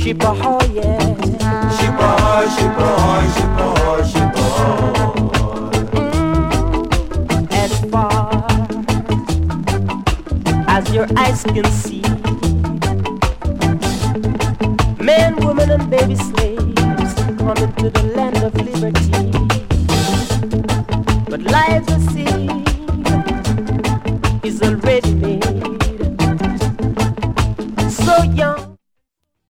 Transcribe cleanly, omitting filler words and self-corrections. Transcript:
Ship ahoy, yeah. Ship ahoy, ship ahoy, ship ahoy, ship ahoy. As far as your eyes can see, men, women, and baby slaves coming to the land of liberty. But life's a